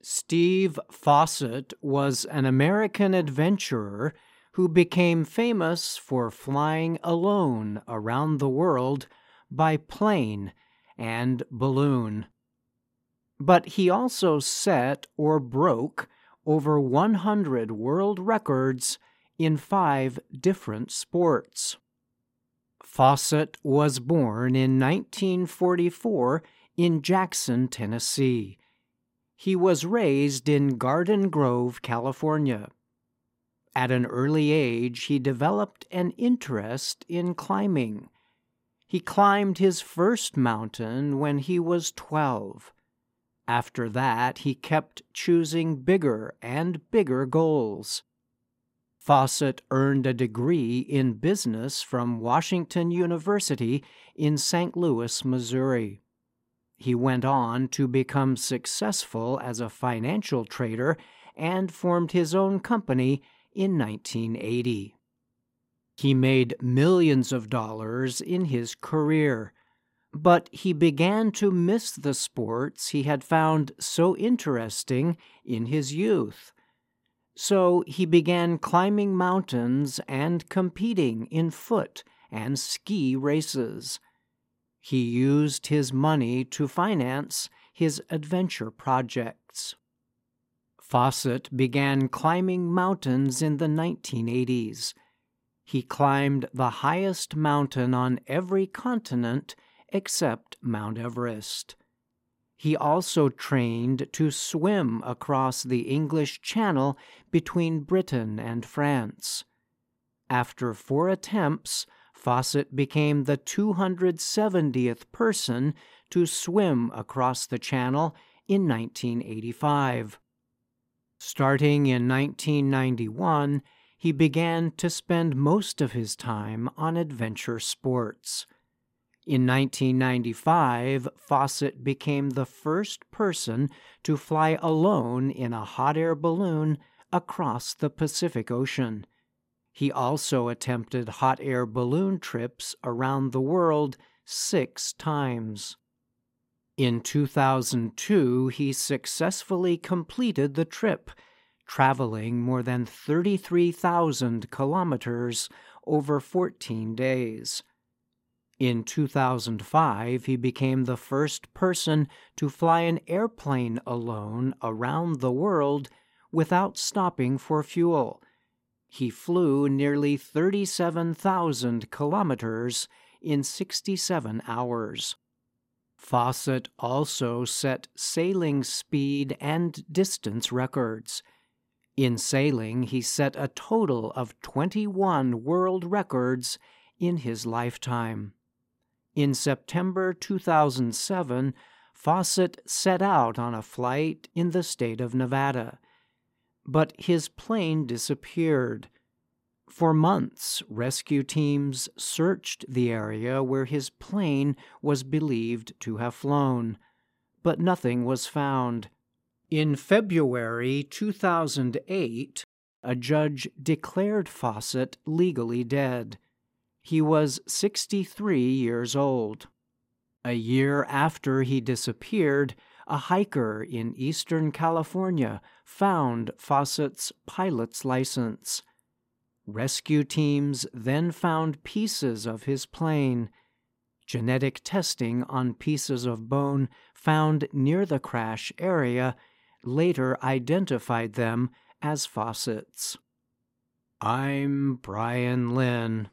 Steve Fawcett was an American adventurer who became famous for flying alone around the world by plane and balloon. But he also set or broke over 100 world records in 5 different sports. Fawcett was born in 1944 in Jackson, Tennessee. He was raised in Garden Grove, California. At an early age, he developed an interest in climbing. He climbed his first mountain when he was 12. After that, he kept choosing bigger and bigger goals. Fawcett earned a degree in business from Washington University in St. Louis, Missouri. He went on to become successful as a financial trader and formed his own company in 1980. He made millions of dollars in his career, but he began to miss the sports he had found so interesting in his youth. So he began climbing mountains and competing in foot and ski races. He used his money to finance his adventure projects. Fawcett began climbing mountains in the 1980s. He climbed the highest mountain on every continent except Mount Everest. He also trained to swim across the English Channel between Britain and France. After 4 attempts, Fawcett became the 270th person to swim across the Channel in 1985. Starting in 1991, he began to spend most of his time on adventure sports. In 1995, Fawcett became the first person to fly alone in a hot air balloon across the Pacific Ocean. He also attempted hot air balloon trips around the world 6 times. In 2002, he successfully completed the trip, traveling more than 33,000 kilometers over 14 days. In 2005, he became the first person to fly an airplane alone around the world without stopping for fuel. He flew nearly 37,000 kilometers in 67 hours. Fawcett also set sailing speed and distance records. In sailing, he set a total of 21 world records in his lifetime. In September 2007, Fawcett set out on a flight in the state of Nevada, but his plane disappeared. For months, rescue teams searched the area where his plane was believed to have flown, but nothing was found. In February 2008, a judge declared Fawcett legally dead. He was 63 years old. A year after he disappeared, a hiker in Eastern California found Fawcett's pilot's license. Rescue teams then found pieces of his plane. Genetic testing on pieces of bone found near the crash area later identified them as Fawcett's. I'm Brian Lynn.